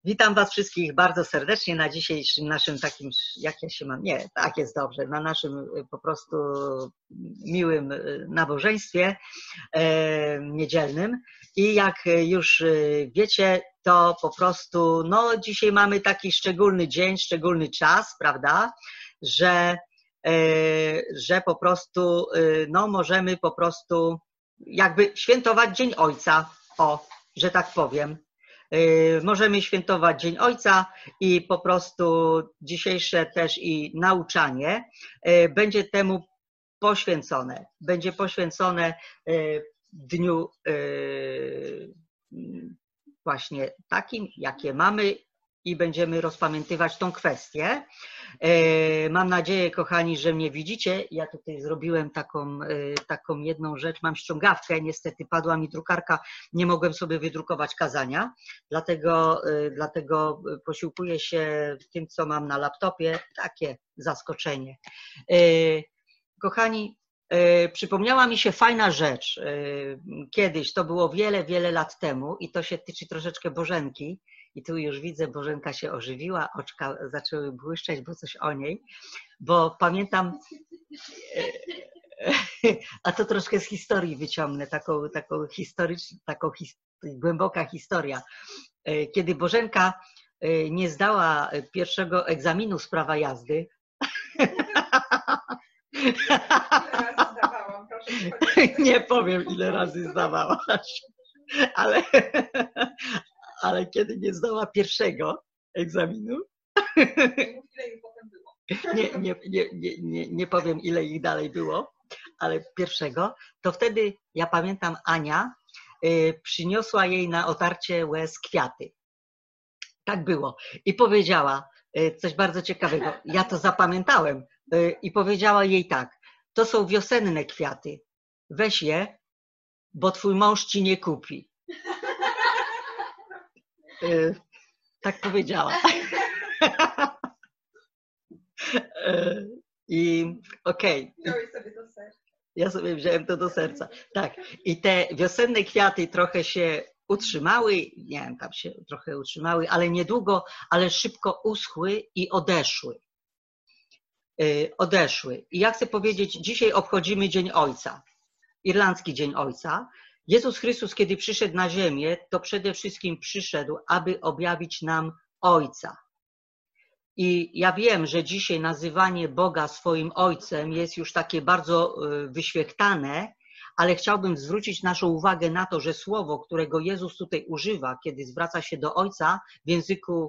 Witam Was wszystkich bardzo serdecznie na dzisiejszym naszym takim, jak ja się mam, nie, tak jest dobrze, na naszym po prostu miłym nabożeństwie niedzielnym. I jak już wiecie, to po prostu, no dzisiaj mamy taki szczególny dzień, szczególny czas, prawda, że po prostu, no możemy po prostu jakby świętować Dzień Ojca, o, że tak powiem. Możemy świętować Dzień Ojca i po prostu dzisiejsze też i nauczanie będzie temu poświęcone. Będzie poświęcone dniu właśnie takim, jakie mamy i będziemy rozpamiętywać tą kwestię. Mam nadzieję, kochani, że mnie widzicie. Ja tutaj zrobiłem taką jedną rzecz. Mam ściągawkę, niestety padła mi drukarka, nie mogłem sobie wydrukować kazania, dlatego posiłkuję się tym, co mam na laptopie. Takie zaskoczenie. Kochani, przypomniała mi się fajna rzecz. Kiedyś, to było wiele, wiele lat temu i to się tyczy troszeczkę Bożenki. I tu już widzę, Bożenka się ożywiła, oczka zaczęły błyszczeć, bo coś o niej. Bo pamiętam, a to troszkę z historii wyciągnę, głęboka historia. Kiedy Bożenka nie zdała pierwszego egzaminu z prawa jazdy, nie powiem, ile razy zdawałaś, ale kiedy nie zdała pierwszego egzaminu, nie powiem, ile ich dalej było, ale pierwszego, to wtedy, ja pamiętam, Ania przyniosła jej na otarcie łez kwiaty. Tak było. I powiedziała coś bardzo ciekawego. Ja to zapamiętałem. I powiedziała jej tak: to są wiosenne kwiaty. Weź je, bo twój mąż ci nie kupi. Tak powiedziała. I okej. Ja sobie wziąłem to do serca. Tak. I te wiosenne kwiaty trochę się utrzymały, nie wiem, tam się trochę utrzymały, ale niedługo, ale szybko uschły i odeszły. I ja chcę powiedzieć, dzisiaj obchodzimy Dzień Ojca. Irlandzki Dzień Ojca. Jezus Chrystus, kiedy przyszedł na ziemię, to przede wszystkim przyszedł, aby objawić nam Ojca. I ja wiem, że dzisiaj nazywanie Boga swoim Ojcem jest już takie bardzo wyświechtane, ale chciałbym zwrócić naszą uwagę na to, że słowo, którego Jezus tutaj używa, kiedy zwraca się do Ojca, w języku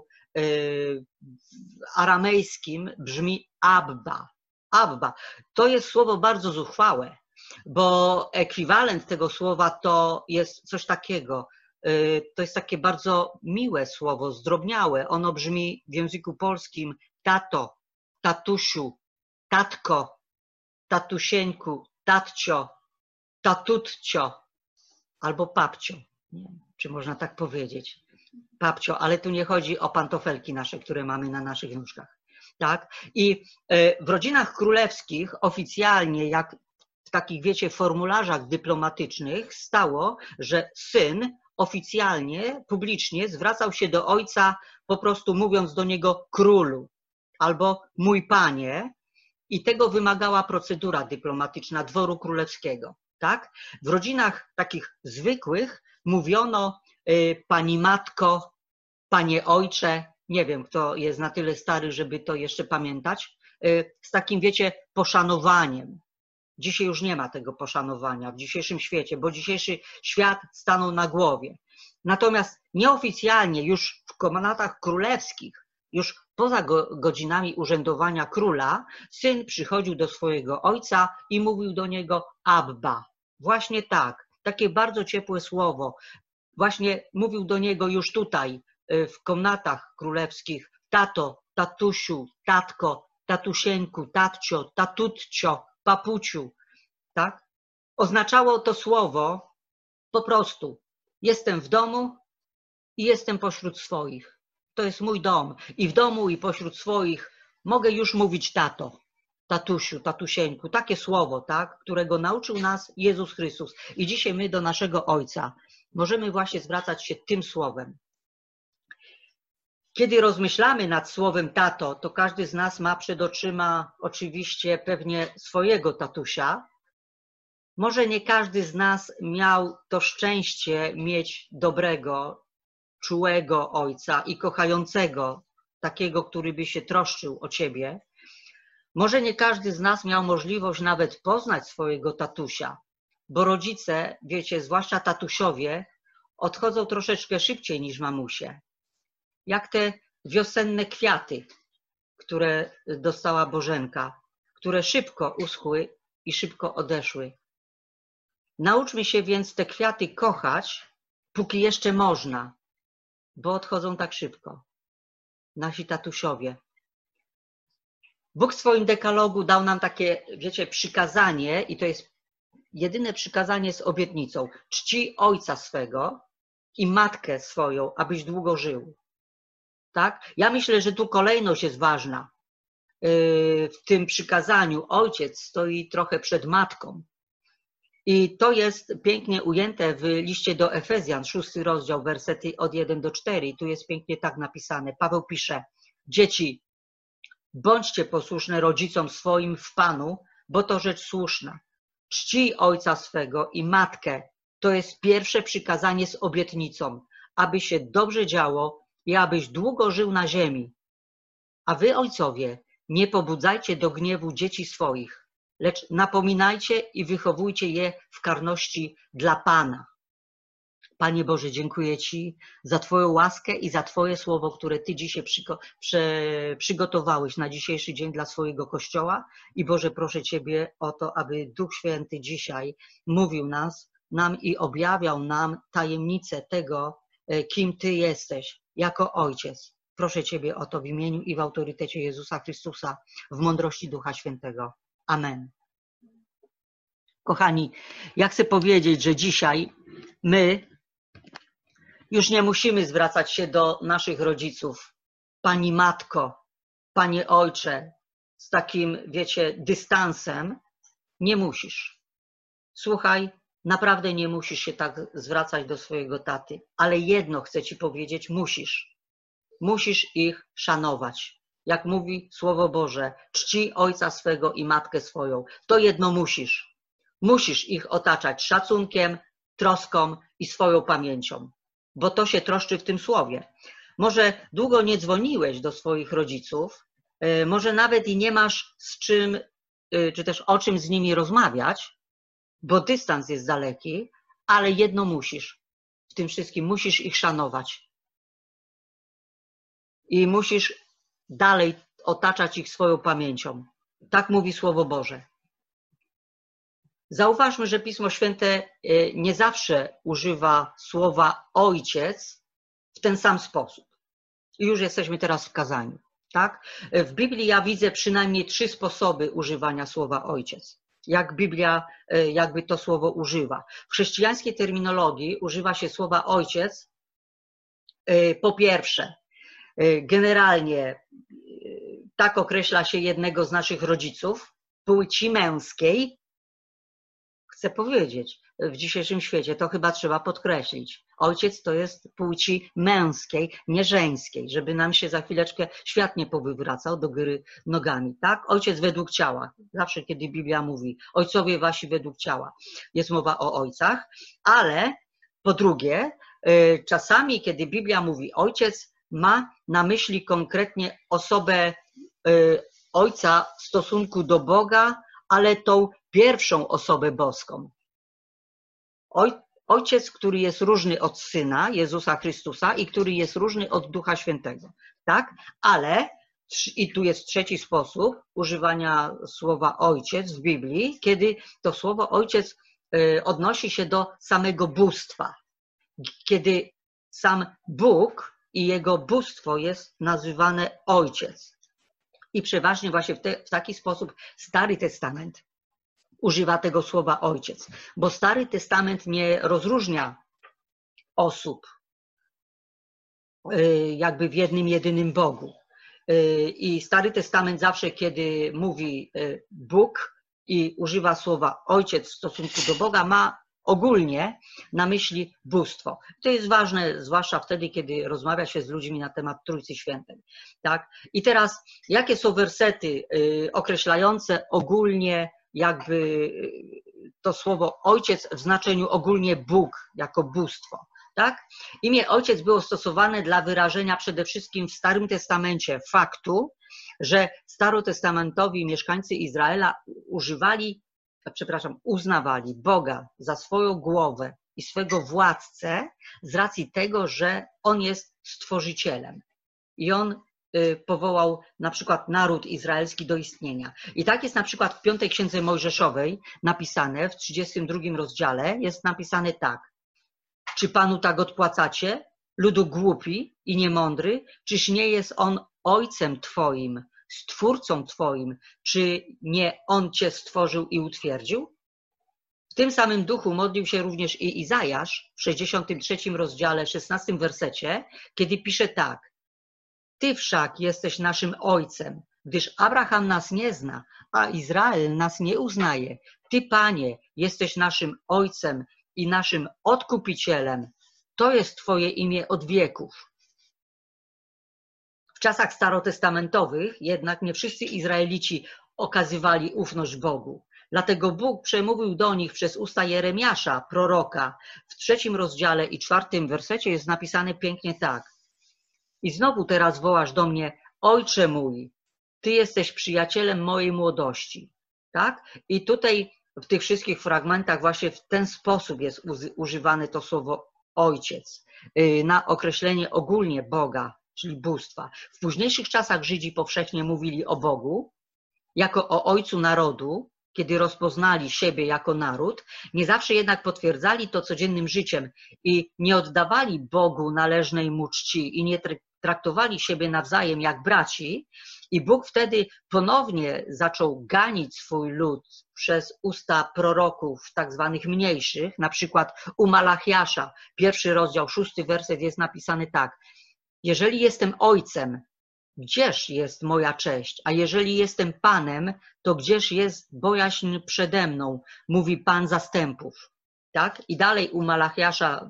aramejskim brzmi Abba. Abba. To jest słowo bardzo zuchwałe, bo ekwiwalent tego słowa to jest coś takiego. To jest takie bardzo miłe słowo, zdrobniałe. Ono brzmi w języku polskim tato, tatusiu, tatko, tatusieńku, tatcio, tatutcio albo papcio. Nie wiem, czy można tak powiedzieć. Papcio, ale tu nie chodzi o pantofelki nasze, które mamy na naszych nóżkach. Tak? I w rodzinach królewskich oficjalnie, jak w takich, wiecie, formularzach dyplomatycznych stało, że syn oficjalnie, publicznie zwracał się do ojca, po prostu mówiąc do niego królu albo mój panie, i tego wymagała procedura dyplomatyczna dworu królewskiego. Tak? W rodzinach takich zwykłych mówiono pani matko, panie ojcze, nie wiem, kto jest na tyle stary, żeby to jeszcze pamiętać, z takim, wiecie, poszanowaniem. Dzisiaj już nie ma tego poszanowania w dzisiejszym świecie, bo dzisiejszy świat stanął na głowie. Natomiast nieoficjalnie już w komnatach królewskich, już poza godzinami urzędowania króla, syn przychodził do swojego ojca i mówił do niego Abba. Właśnie tak, takie bardzo ciepłe słowo. Właśnie mówił do niego już tutaj, w komnatach królewskich, tato, tatusiu, tatko, tatusieńku, tatcio, tatutcio, papuciu, tak? Oznaczało to słowo po prostu: jestem w domu i jestem pośród swoich. To jest mój dom i w domu i pośród swoich mogę już mówić tato, tatusiu, tatusieńku. Takie słowo, tak? Którego nauczył nas Jezus Chrystus. I dzisiaj my do naszego Ojca możemy właśnie zwracać się tym słowem. Kiedy rozmyślamy nad słowem tato, to każdy z nas ma przed oczyma oczywiście pewnie swojego tatusia. Może nie każdy z nas miał to szczęście mieć dobrego, czułego ojca i kochającego, takiego, który by się troszczył o ciebie. Może nie każdy z nas miał możliwość nawet poznać swojego tatusia, bo rodzice, wiecie, zwłaszcza tatusiowie, odchodzą troszeczkę szybciej niż mamusie. Jak te wiosenne kwiaty, które dostała Bożenka, które szybko uschły i szybko odeszły. Nauczmy się więc te kwiaty kochać, póki jeszcze można, bo odchodzą tak szybko. Nasi tatusiowie. Bóg w swoim dekalogu dał nam takie, wiecie, przykazanie i to jest jedyne przykazanie z obietnicą. Czci ojca swego i matkę swoją, abyś długo żył. Tak? Ja myślę, że tu kolejność jest ważna. W tym przykazaniu ojciec stoi trochę przed matką. I to jest pięknie ujęte w liście do Efezjan, 6 rozdział, wersety od 1 do 4. I tu jest pięknie tak napisane. Paweł pisze: dzieci, bądźcie posłuszne rodzicom swoim w Panu, bo to rzecz słuszna. Czcij ojca swego i matkę. To jest pierwsze przykazanie z obietnicą, aby się dobrze działo i abyś długo żył na ziemi. A wy, ojcowie, nie pobudzajcie do gniewu dzieci swoich, lecz napominajcie i wychowujcie je w karności dla Pana. Panie Boże, dziękuję Ci za Twoją łaskę i za Twoje słowo, które Ty dzisiaj przygotowałeś na dzisiejszy dzień dla swojego Kościoła. I Boże, proszę Ciebie o to, aby Duch Święty dzisiaj mówił nam i objawiał nam tajemnicę tego, kim Ty jesteś jako Ojciec. Proszę Ciebie o to w imieniu i w autorytecie Jezusa Chrystusa, w mądrości Ducha Świętego. Amen. Kochani, ja chcę powiedzieć, że dzisiaj my już nie musimy zwracać się do naszych rodziców. Pani matko, panie ojcze, z takim, wiecie, dystansem. Nie musisz. Słuchaj, naprawdę nie musisz się tak zwracać do swojego taty. Ale jedno chcę ci powiedzieć, musisz. Musisz ich szanować. Jak mówi Słowo Boże, czci ojca swego i matkę swoją. To jedno musisz. Musisz ich otaczać szacunkiem, troską i swoją pamięcią. Bo to się troszczy w tym słowie. Może długo nie dzwoniłeś do swoich rodziców, może nawet i nie masz z czym, czy też o czym z nimi rozmawiać, bo dystans jest daleki, ale jedno musisz. W tym wszystkim musisz ich szanować. I musisz dalej otaczać ich swoją pamięcią. Tak mówi Słowo Boże. Zauważmy, że Pismo Święte nie zawsze używa słowa ojciec w ten sam sposób. I już jesteśmy teraz w kazaniu. Tak? W Biblii ja widzę przynajmniej 3 sposoby używania słowa ojciec. Jak Biblia jakby to słowo używa. W chrześcijańskiej terminologii używa się słowa ojciec po pierwsze. Generalnie tak określa się jednego z naszych rodziców, płci męskiej. Chcę powiedzieć, w dzisiejszym świecie to chyba trzeba podkreślić. Ojciec to jest płci męskiej, nie żeńskiej, żeby nam się za chwileczkę świat nie powywracał do góry nogami. Tak? Ojciec według ciała. Zawsze, kiedy Biblia mówi ojcowie wasi według ciała, jest mowa o ojcach, ale po drugie, czasami, kiedy Biblia mówi ojciec, ma na myśli konkretnie osobę ojca w stosunku do Boga, ale tą pierwszą osobę boską. Ojciec, który jest różny od Syna, Jezusa Chrystusa i który jest różny od Ducha Świętego. Tak? Ale, i tu jest trzeci sposób używania słowa ojciec w Biblii, kiedy to słowo ojciec odnosi się do samego bóstwa. Kiedy sam Bóg i jego bóstwo jest nazywane ojciec. I przeważnie właśnie w taki sposób Stary Testament używa tego słowa ojciec, bo Stary Testament nie rozróżnia osób jakby w jednym, jedynym Bogu. I Stary Testament zawsze, kiedy mówi Bóg i używa słowa ojciec w stosunku do Boga, ma ogólnie na myśli bóstwo. To jest ważne, zwłaszcza wtedy, kiedy rozmawia się z ludźmi na temat Trójcy Świętej. Tak? I teraz, jakie są wersety określające ogólnie jakby to słowo ojciec w znaczeniu ogólnie Bóg jako bóstwo? Tak? Imię ojciec było stosowane dla wyrażenia przede wszystkim w Starym Testamencie faktu, że starotestamentowi mieszkańcy Izraela uznawali Boga za swoją głowę i swego władcę z racji tego, że On jest stworzycielem. I On powołał na przykład naród izraelski do istnienia. I tak jest na przykład w 5 Księdze Mojżeszowej napisane, w 32 rozdziale jest napisane tak. Czy Panu tak odpłacacie, ludu głupi i niemądry? Czyż nie jest On Ojcem Twoim, Stwórcą Twoim? Czy nie On Cię stworzył i utwierdził? W tym samym duchu modlił się również i Izajasz w 63 rozdziale, 16 wersecie, kiedy pisze tak. Ty wszak jesteś naszym Ojcem, gdyż Abraham nas nie zna, a Izrael nas nie uznaje. Ty, Panie, jesteś naszym Ojcem i naszym Odkupicielem. To jest Twoje imię od wieków. W czasach starotestamentowych jednak nie wszyscy Izraelici okazywali ufność Bogu. Dlatego Bóg przemówił do nich przez usta Jeremiasza, proroka. W 3 rozdziale i 4 wersecie jest napisane pięknie tak. I znowu teraz wołasz do mnie, Ojcze mój, Ty jesteś przyjacielem mojej młodości. Tak? I tutaj w tych wszystkich fragmentach właśnie w ten sposób jest używane to słowo ojciec na określenie ogólnie Boga, czyli bóstwa. W późniejszych czasach Żydzi powszechnie mówili o Bogu jako o Ojcu narodu, kiedy rozpoznali siebie jako naród, nie zawsze jednak potwierdzali to codziennym życiem i nie oddawali Bogu należnej mu czci i nie traktowali siebie nawzajem jak braci. I Bóg wtedy ponownie zaczął ganić swój lud przez usta proroków tak zwanych mniejszych, na przykład u Malachiasza, 1 rozdział, 6 werset jest napisany tak. Jeżeli jestem ojcem, gdzież jest moja cześć? A jeżeli jestem Panem, to gdzież jest bojaźń przede mną? Mówi Pan zastępów. Tak? I dalej u Malachiasza,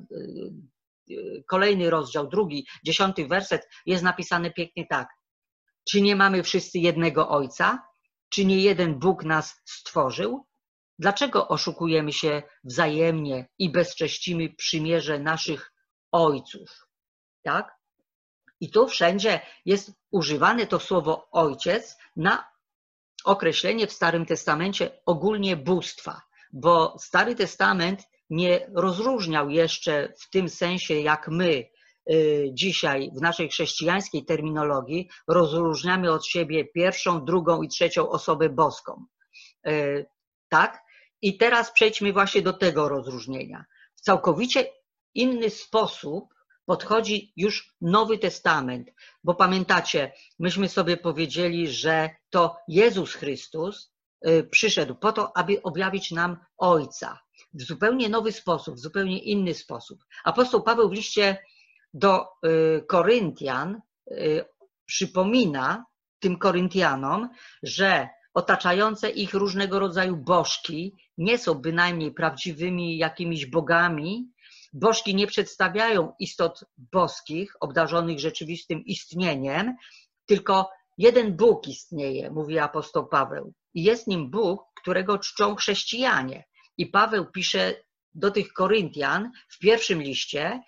kolejny rozdział, 2, 10 werset jest napisany pięknie tak. Czy nie mamy wszyscy jednego Ojca? Czy nie jeden Bóg nas stworzył? Dlaczego oszukujemy się wzajemnie i bezcześcimy przymierze naszych ojców? Tak? I tu wszędzie jest używane to słowo ojciec na określenie w Starym Testamencie ogólnie bóstwa, bo Stary Testament nie rozróżniał jeszcze w tym sensie, jak my dzisiaj w naszej chrześcijańskiej terminologii rozróżniamy od siebie pierwszą, drugą i trzecią osobę boską. Tak? I teraz przejdźmy właśnie do tego rozróżnienia. W całkowicie inny sposób podchodzi już Nowy Testament, bo pamiętacie, myśmy sobie powiedzieli, że to Jezus Chrystus przyszedł po to, aby objawić nam Ojca w zupełnie nowy sposób, w zupełnie inny sposób. Apostoł Paweł w liście do Koryntian przypomina tym Koryntianom, że otaczające ich różnego rodzaju bożki nie są bynajmniej prawdziwymi jakimiś bogami. Bożki nie przedstawiają istot boskich, obdarzonych rzeczywistym istnieniem, tylko jeden Bóg istnieje, mówi apostoł Paweł. I jest nim Bóg, którego czczą chrześcijanie. I Paweł pisze do tych Koryntian w pierwszym liście,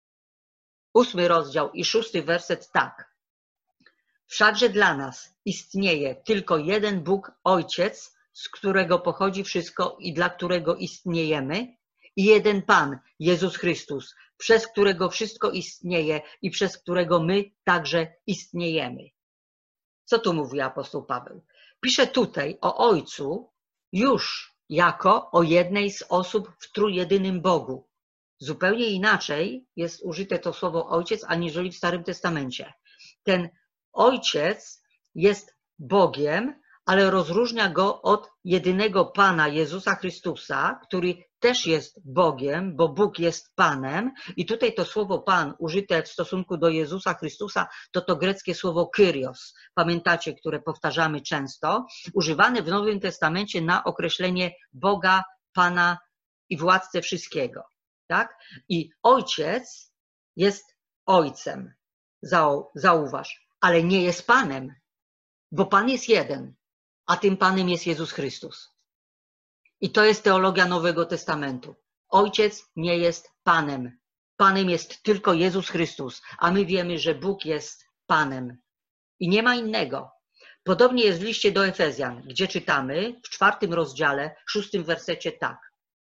8 rozdział i 6 werset tak. Wszakże dla nas istnieje tylko jeden Bóg Ojciec, z którego pochodzi wszystko i dla którego istniejemy, i jeden Pan, Jezus Chrystus, przez którego wszystko istnieje i przez którego my także istniejemy. Co tu mówi apostoł Paweł? Pisze tutaj o Ojcu już jako o jednej z osób w trójjedynym Bogu. Zupełnie inaczej jest użyte to słowo Ojciec, aniżeli w Starym Testamencie. Ten Ojciec jest Bogiem, ale rozróżnia go od jedynego Pana Jezusa Chrystusa, który też jest Bogiem, bo Bóg jest Panem. I tutaj to słowo Pan użyte w stosunku do Jezusa Chrystusa to greckie słowo Kyrios. Pamiętacie, które powtarzamy często. Używane w Nowym Testamencie na określenie Boga, Pana i władcę wszystkiego. Tak? I Ojciec jest Ojcem, zauważ, ale nie jest Panem, bo Pan jest jeden, a tym Panem jest Jezus Chrystus. I to jest teologia Nowego Testamentu. Ojciec nie jest Panem. Panem jest tylko Jezus Chrystus, a my wiemy, że Bóg jest Panem. I nie ma innego. Podobnie jest w liście do Efezjan, gdzie czytamy w 4 rozdziale, 6 wersecie tak.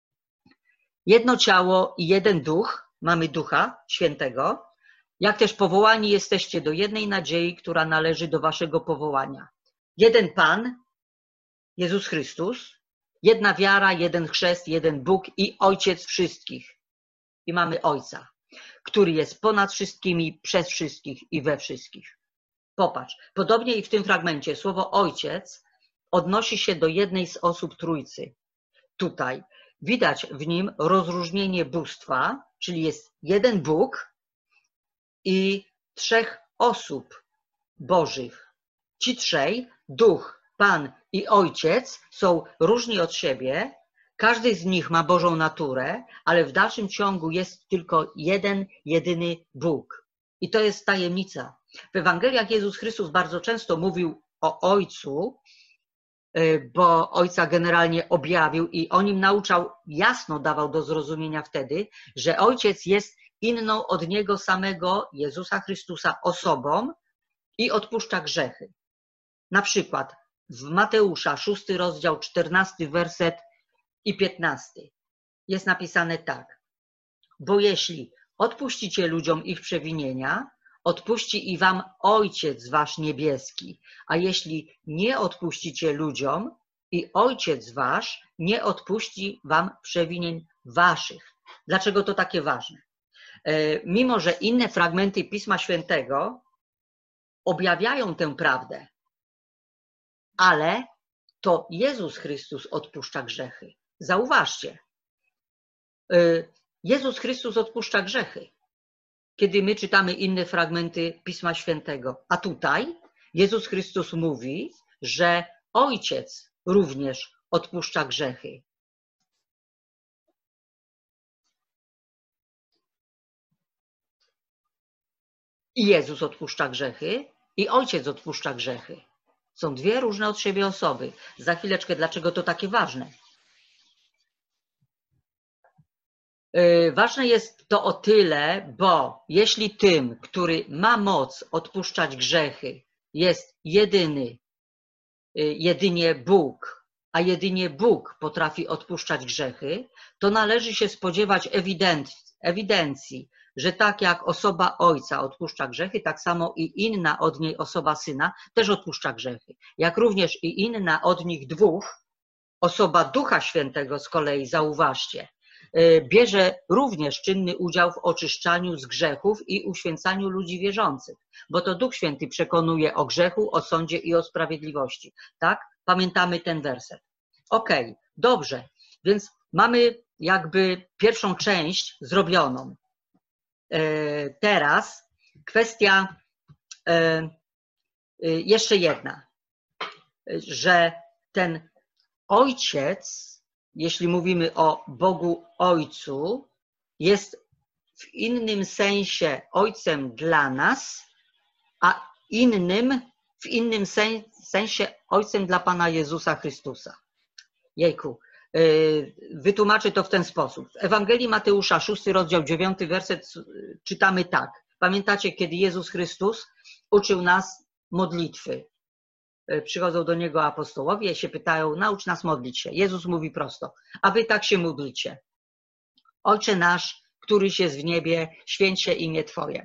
Jedno ciało i jeden duch, mamy Ducha Świętego, jak też powołani jesteście do jednej nadziei, która należy do waszego powołania. Jeden Pan, Jezus Chrystus, jedna wiara, jeden chrzest, jeden Bóg i Ojciec wszystkich. I mamy Ojca, który jest ponad wszystkimi, przez wszystkich i we wszystkich. Popatrz, podobnie i w tym fragmencie słowo Ojciec odnosi się do jednej z osób Trójcy. Tutaj widać w nim rozróżnienie bóstwa, czyli jest jeden Bóg i 3 osób Bożych. Ci trzej, Duch, Pan i Ojciec, są różni od siebie. Każdy z nich ma Bożą naturę, ale w dalszym ciągu jest tylko jeden, jedyny Bóg. I to jest tajemnica. W Ewangeliach Jezus Chrystus bardzo często mówił o Ojcu, bo Ojca generalnie objawił i o nim nauczał, jasno dawał do zrozumienia wtedy, że Ojciec jest inną od Niego samego, Jezusa Chrystusa, osobą i odpuszcza grzechy. Na przykład w Mateusza 6 rozdział 14 werset i 15 jest napisane tak. Bo jeśli odpuścicie ludziom ich przewinienia, odpuści i wam Ojciec wasz niebieski, a jeśli nie odpuścicie ludziom, i Ojciec wasz nie odpuści wam przewinień waszych. Dlaczego to takie ważne? Mimo że inne fragmenty Pisma Świętego objawiają tę prawdę, ale to Jezus Chrystus odpuszcza grzechy. Zauważcie, Jezus Chrystus odpuszcza grzechy, kiedy my czytamy inne fragmenty Pisma Świętego. A tutaj Jezus Chrystus mówi, że Ojciec również odpuszcza grzechy. I Jezus odpuszcza grzechy, i Ojciec odpuszcza grzechy. Są dwie różne od siebie osoby. Za chwileczkę, dlaczego to takie ważne? Ważne jest to o tyle, bo jeśli tym, który ma moc odpuszczać grzechy, jest jedynie Bóg, a jedynie Bóg potrafi odpuszczać grzechy, to należy się spodziewać ewidencji, że tak jak osoba Ojca odpuszcza grzechy, tak samo i inna od niej osoba Syna też odpuszcza grzechy. Jak również i inna od nich dwóch, osoba Ducha Świętego z kolei, zauważcie, bierze również czynny udział w oczyszczaniu z grzechów i uświęcaniu ludzi wierzących, bo to Duch Święty przekonuje o grzechu, o sądzie i o sprawiedliwości. Tak? Pamiętamy ten werset. Okej, dobrze, więc mamy jakby pierwszą część zrobioną. Teraz kwestia jeszcze jedna, że ten Ojciec, jeśli mówimy o Bogu Ojcu, jest w innym sensie Ojcem dla nas, a w innym sensie Ojcem dla Pana Jezusa Chrystusa. Jejku, wytłumaczę to w ten sposób. W Ewangelii Mateusza, 6 rozdział, 9 werset czytamy tak. Pamiętacie, kiedy Jezus Chrystus uczył nas modlitwy? Przychodzą do Niego apostołowie i się pytają, naucz nas modlić się. Jezus mówi prosto, a wy tak się módlcie. Ojcze nasz, któryś jest w niebie, święć się imię Twoje.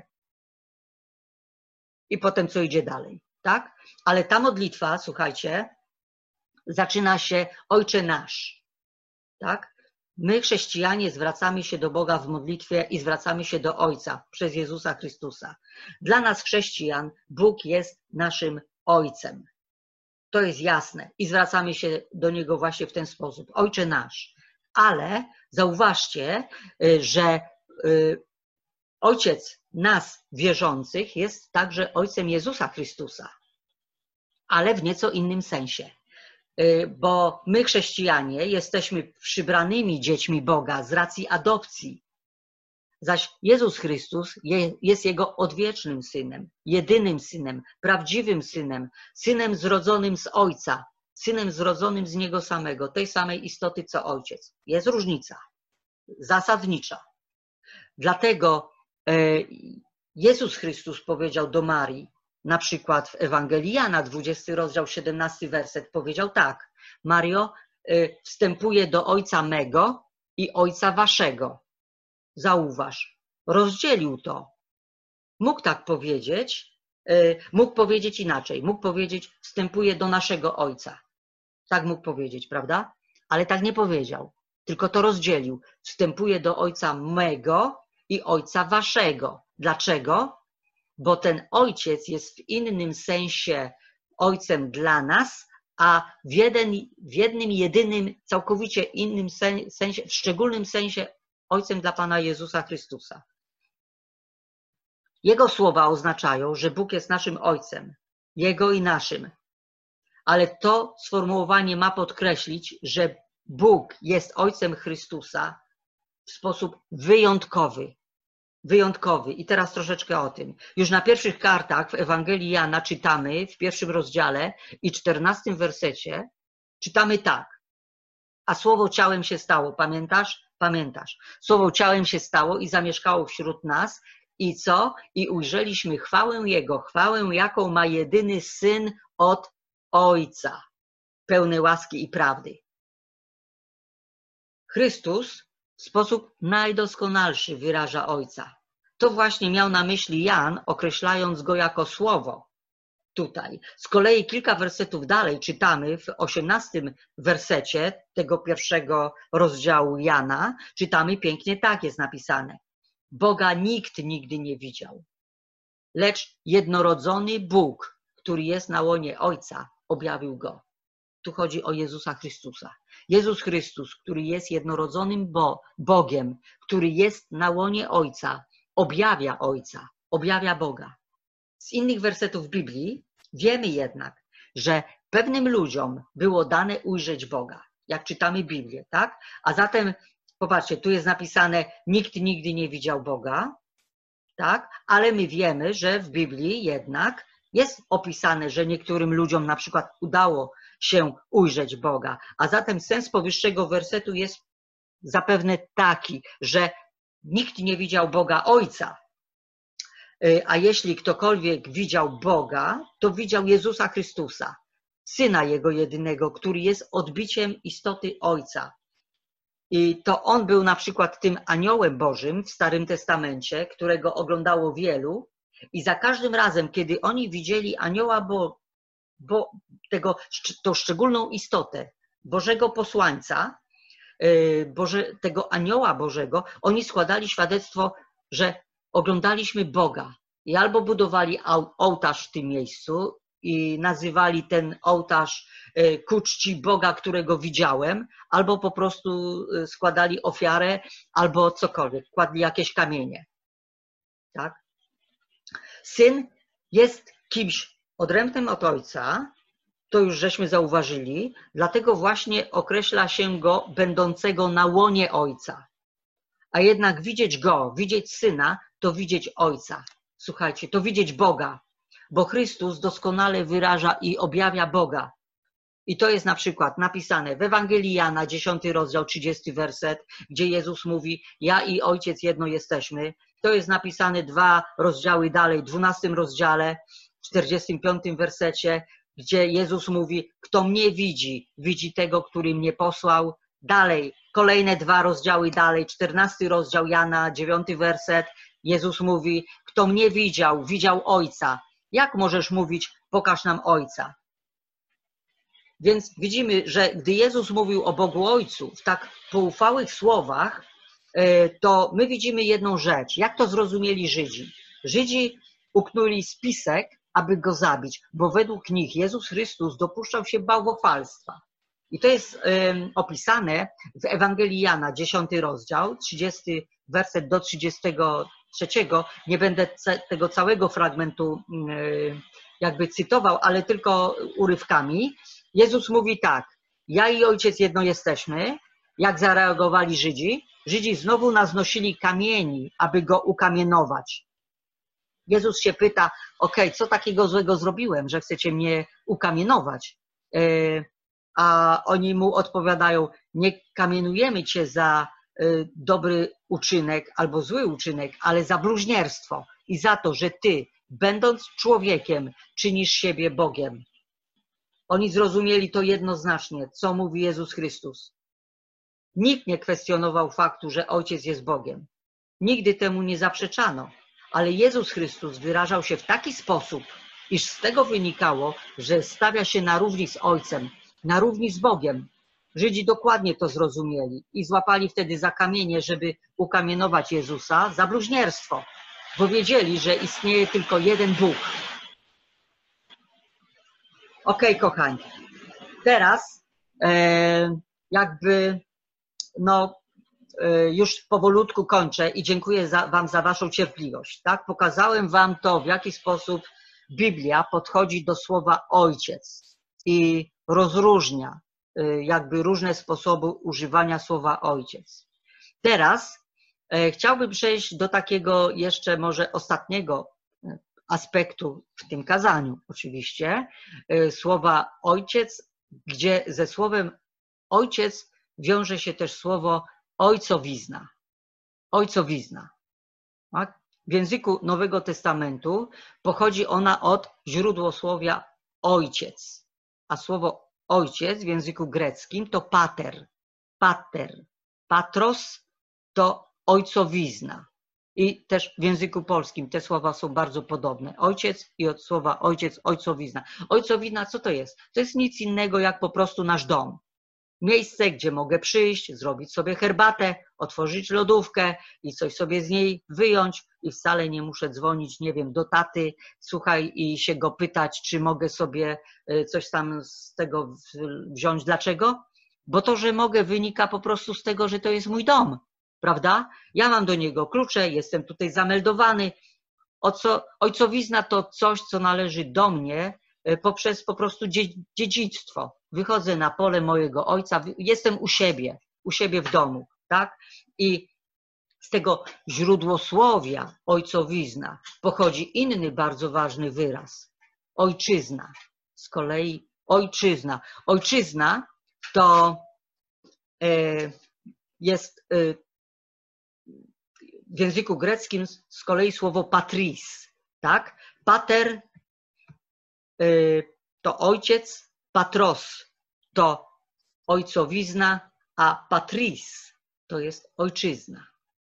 I potem co idzie dalej, tak? Ale ta modlitwa, słuchajcie, zaczyna się Ojcze nasz, tak? My, chrześcijanie, zwracamy się do Boga w modlitwie i zwracamy się do Ojca przez Jezusa Chrystusa. Dla nas, chrześcijan, Bóg jest naszym Ojcem. To jest jasne i zwracamy się do Niego właśnie w ten sposób. Ojcze nasz. Ale zauważcie, że Ojciec nas wierzących jest także Ojcem Jezusa Chrystusa, ale w nieco innym sensie. bo my chrześcijanie jesteśmy przybranymi dziećmi Boga z racji adopcji. Zaś Jezus Chrystus jest Jego odwiecznym Synem, jedynym Synem, prawdziwym Synem, Synem zrodzonym z Ojca, Synem zrodzonym z Niego samego, tej samej istoty co Ojciec. Jest różnica zasadnicza. Dlatego Jezus Chrystus powiedział do Marii, na przykład w Ewangelii Jana, 20 rozdział, 17 werset, powiedział tak: Mario, wstępuję do Ojca mego i Ojca waszego. Zauważ, rozdzielił to. Mógł tak powiedzieć, mógł powiedzieć inaczej. Mógł powiedzieć, wstępuję do naszego Ojca. Tak mógł powiedzieć, prawda? Ale tak nie powiedział, tylko to rozdzielił. Wstępuję do Ojca mego i Ojca waszego. Dlaczego? Bo ten Ojciec jest w innym sensie Ojcem dla nas, a w jednym, jedynym, całkowicie innym sensie, w szczególnym sensie Ojcem dla Pana Jezusa Chrystusa. Jego słowa oznaczają, że Bóg jest naszym Ojcem, Jego i naszym. Ale to sformułowanie ma podkreślić, że Bóg jest Ojcem Chrystusa w sposób wyjątkowy. Wyjątkowy. I teraz troszeczkę o tym. Już na pierwszych kartach w Ewangelii Jana czytamy w 1 rozdziale i 14 wersecie, czytamy tak. A Słowo ciałem się stało. Pamiętasz? Pamiętasz. Słowo ciałem się stało i zamieszkało wśród nas. I co? I ujrzeliśmy chwałę Jego, chwałę, jaką ma jedyny Syn od Ojca, pełny łaski i prawdy. Chrystus w sposób najdoskonalszy wyraża Ojca. To właśnie miał na myśli Jan, określając Go jako Słowo. Tutaj. Z kolei kilka wersetów dalej czytamy w 18 wersecie tego pierwszego rozdziału Jana, czytamy pięknie, tak jest napisane. Boga nikt nigdy nie widział, lecz jednorodzony Bóg, który jest na łonie Ojca, objawił Go. Tu chodzi o Jezusa Chrystusa. Jezus Chrystus, który jest jednorodzonym Bogiem, który jest na łonie Ojca, objawia Ojca, objawia Boga. Z innych wersetów Biblii wiemy jednak, że pewnym ludziom było dane ujrzeć Boga, jak czytamy Biblię, tak? A zatem, popatrzcie, tu jest napisane, nikt nigdy nie widział Boga, tak? Ale my wiemy, że w Biblii jednak jest opisane, że niektórym ludziom na przykład udało się ujrzeć Boga. A zatem sens powyższego wersetu jest zapewne taki, że nikt nie widział Boga Ojca. A jeśli ktokolwiek widział Boga, to widział Jezusa Chrystusa, Syna Jego jedynego, który jest odbiciem istoty Ojca. I to On był na przykład tym aniołem Bożym w Starym Testamencie, którego oglądało wielu i za każdym razem, kiedy oni widzieli anioła tą szczególną istotę Bożego posłańca, tego anioła Bożego, oni składali świadectwo, że oglądaliśmy Boga i albo budowali ołtarz w tym miejscu i nazywali ten ołtarz ku czci Boga, którego widziałem, albo po prostu składali ofiarę, albo cokolwiek, kładli jakieś kamienie. Tak? Syn jest kimś odrębnym od Ojca, to już żeśmy zauważyli, dlatego właśnie określa się Go będącego na łonie Ojca. A jednak widzieć Go, widzieć Syna, to widzieć Ojca. Słuchajcie, to widzieć Boga, bo Chrystus doskonale wyraża i objawia Boga. I to jest na przykład napisane w Ewangelii Jana, 10 rozdział, 30 werset, gdzie Jezus mówi, ja i Ojciec jedno jesteśmy. To jest napisane 2 rozdziały dalej, w 12 rozdziale, 45 wersecie, gdzie Jezus mówi, kto mnie widzi, widzi tego, który mnie posłał. Dalej, kolejne 2 rozdziały dalej, 14 rozdział Jana, 9 werset, Jezus mówi, kto mnie widział, widział Ojca. Jak możesz mówić, pokaż nam Ojca? Więc widzimy, że gdy Jezus mówił o Bogu Ojcu w tak poufałych słowach, to my widzimy jedną rzecz. Jak to zrozumieli Żydzi? Żydzi uknuli spisek, aby Go zabić, bo według nich Jezus Chrystus dopuszczał się bałwochwalstwa. I to jest opisane w Ewangelii Jana, 10 rozdział, 30 werset do 33. Nie będę tego całego fragmentu jakby cytował, ale tylko urywkami. Jezus mówi tak, ja i Ojciec jedno jesteśmy. Jak zareagowali Żydzi? Żydzi znowu naznosili kamieni, aby go ukamienować. Jezus się pyta, co takiego złego zrobiłem, że chcecie mnie ukamienować? A oni mu odpowiadają, nie kamienujemy cię za dobry uczynek albo zły uczynek, ale za bluźnierstwo i za to, że ty, będąc człowiekiem, czynisz siebie Bogiem. Oni zrozumieli to jednoznacznie, co mówi Jezus Chrystus. Nikt nie kwestionował faktu, że Ojciec jest Bogiem. Nigdy temu nie zaprzeczano, ale Jezus Chrystus wyrażał się w taki sposób, iż z tego wynikało, że stawia się na równi z Ojcem, na równi z Bogiem. Żydzi dokładnie to zrozumieli i złapali wtedy za kamienie, żeby ukamienować Jezusa za bluźnierstwo, bo wiedzieli, że istnieje tylko jeden Bóg. Kochani, teraz już powolutku kończę i dziękuję wam za waszą cierpliwość. Tak? Pokazałem wam to, w jaki sposób Biblia podchodzi do słowa Ojciec i rozróżnia jakby różne sposoby używania słowa Ojciec. Teraz chciałbym przejść do takiego jeszcze może ostatniego aspektu w tym kazaniu oczywiście, słowa Ojciec, gdzie ze słowem Ojciec wiąże się też słowo ojcowizna. Ojcowizna. Tak? W języku Nowego Testamentu pochodzi ona od źródłosłowia ojciec, a słowo ojciec w języku greckim to pater. Pater. Patros to ojcowizna. I też w języku polskim te słowa są bardzo podobne. Ojciec i od słowa ojciec, ojcowizna. Ojcowizna co to jest? To jest nic innego jak po prostu nasz dom. Miejsce, gdzie mogę przyjść, zrobić sobie herbatę, otworzyć lodówkę i coś sobie z niej wyjąć i wcale nie muszę dzwonić, nie wiem, do taty, słuchaj, i się go pytać, czy mogę sobie coś tam z tego wziąć. Dlaczego? Bo to, że mogę, wynika po prostu z tego, że to jest mój dom, prawda? Ja mam do niego klucze, jestem tutaj zameldowany. Ojcowizna to coś, co należy do mnie poprzez po prostu dziedzictwo. Wychodzę na pole mojego ojca, jestem u siebie w domu, tak? I z tego źródłosłowia ojcowizna pochodzi inny bardzo ważny wyraz. Ojczyzna. Z kolei ojczyzna. Ojczyzna to jest w języku greckim z kolei słowo patris, tak? Pater to ojciec, patros to ojcowizna, a patris to jest ojczyzna.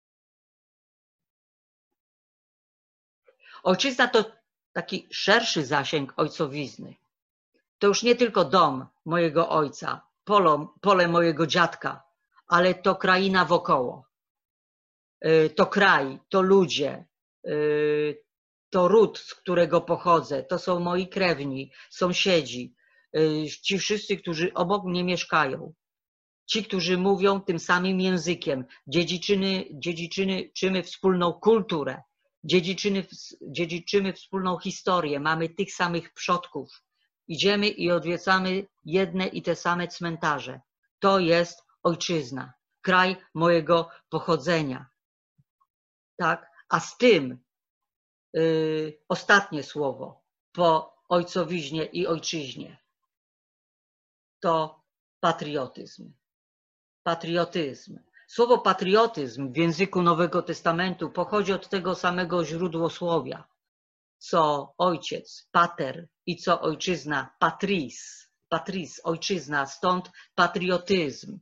Ojczyzna to taki szerszy zasięg ojcowizny. To już nie tylko dom mojego ojca, pole mojego dziadka, ale to kraina wokoło. To kraj, to ludzie, to ród, z którego pochodzę, to są moi krewni, sąsiedzi, ci wszyscy, którzy obok mnie mieszkają, ci, którzy mówią tym samym językiem, dziedziczymy wspólną kulturę, dziedziczymy wspólną historię, mamy tych samych przodków, idziemy i odwiedzamy jedne i te same cmentarze. To jest ojczyzna, kraj mojego pochodzenia. Tak? A z tym ostatnie słowo po ojcowiźnie i ojczyźnie to patriotyzm. Patriotyzm. Słowo patriotyzm w języku Nowego Testamentu pochodzi od tego samego źródłosłowia, co ojciec, pater i co ojczyzna, patris. Patris, ojczyzna, stąd patriotyzm.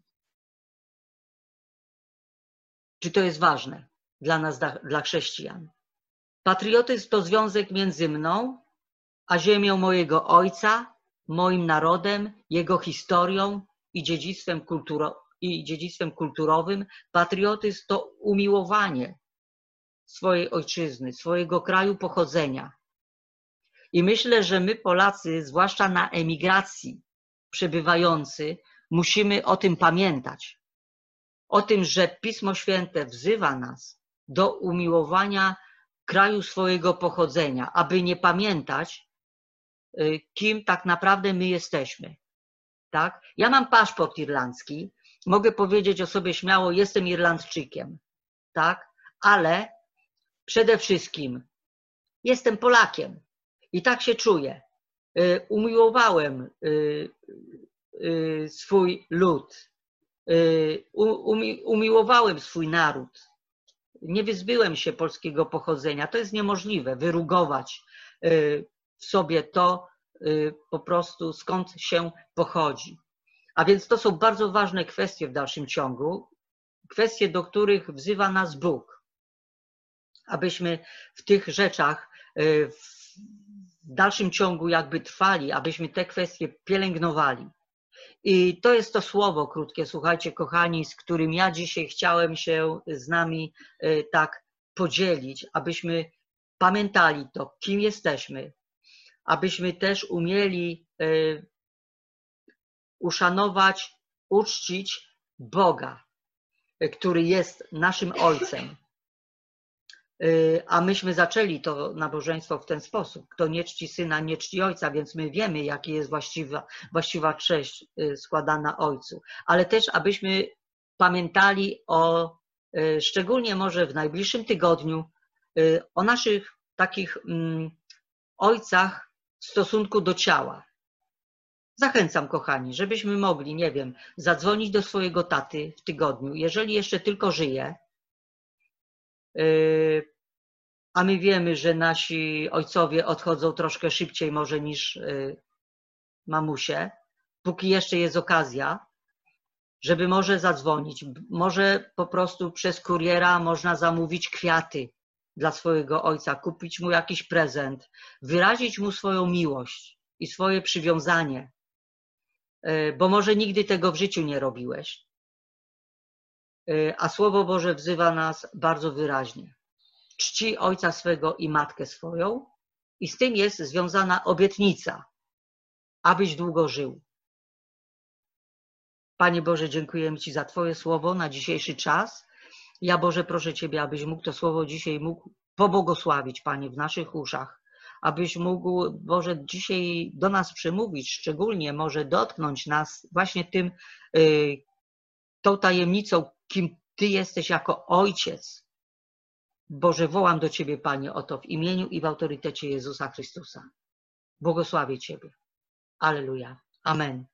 Czy to jest ważne dla nas, dla chrześcijan? Patriotyzm to związek między mną a ziemią mojego ojca, moim narodem, jego historią i dziedzictwem kulturowym. Patriotyzm to umiłowanie swojej ojczyzny, swojego kraju pochodzenia. I myślę, że my Polacy, zwłaszcza na emigracji przebywający, musimy o tym pamiętać. O tym, że Pismo Święte wzywa nas do umiłowania kraju swojego pochodzenia, aby nie pamiętać, kim tak naprawdę my jesteśmy. tak? Ja mam paszport irlandzki, mogę powiedzieć o sobie śmiało, jestem Irlandczykiem, tak? Ale przede wszystkim jestem Polakiem i tak się czuję. Umiłowałem swój lud, umiłowałem swój naród. Nie wyzbyłem się polskiego pochodzenia. To jest niemożliwe, wyrugować w sobie to po prostu, skąd się pochodzi. A więc to są bardzo ważne kwestie w dalszym ciągu, kwestie, do których wzywa nas Bóg, abyśmy w tych rzeczach w dalszym ciągu jakby trwali, abyśmy te kwestie pielęgnowali. I to jest to słowo krótkie, słuchajcie kochani, z którym ja dzisiaj chciałem się z nami tak podzielić, abyśmy pamiętali to, kim jesteśmy, abyśmy też umieli uszanować, uczcić Boga, który jest naszym Ojcem. A myśmy zaczęli to nabożeństwo w ten sposób. Kto nie czci Syna, nie czci Ojca, więc my wiemy, jaka jest właściwa cześć składana Ojcu. Ale też, abyśmy pamiętali o, szczególnie może w najbliższym tygodniu, o naszych takich ojcach w stosunku do ciała. Zachęcam, kochani, żebyśmy mogli, nie wiem, zadzwonić do swojego taty w tygodniu, jeżeli jeszcze tylko żyje, a my wiemy, że nasi ojcowie odchodzą troszkę szybciej może niż mamusie, póki jeszcze jest okazja, żeby może zadzwonić, może po prostu przez kuriera można zamówić kwiaty dla swojego ojca, kupić mu jakiś prezent, wyrazić mu swoją miłość i swoje przywiązanie, bo może nigdy tego w życiu nie robiłeś. A Słowo Boże wzywa nas bardzo wyraźnie. Czci ojca swego i matkę swoją i z tym jest związana obietnica, abyś długo żył. Panie Boże, dziękujemy Ci za Twoje słowo na dzisiejszy czas. Ja, Boże, proszę Ciebie, abyś mógł to słowo dzisiaj pobłogosławić, Panie, w naszych uszach. Abyś mógł, Boże, dzisiaj do nas przemówić, szczególnie może dotknąć nas właśnie tą tajemnicą, kim Ty jesteś jako Ojciec. Boże, wołam do Ciebie, Panie, o to w imieniu i w autorytecie Jezusa Chrystusa. Błogosławię Ciebie. Alleluja. Amen.